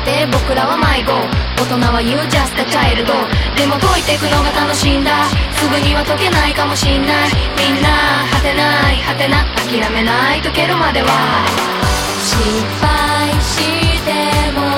って僕らは迷子、大人は言う just a child。 でも解いていくのが楽しいんだ。すぐには解けないかもしんない。みんな果てない果てな諦めない、解けるまでは。失敗しても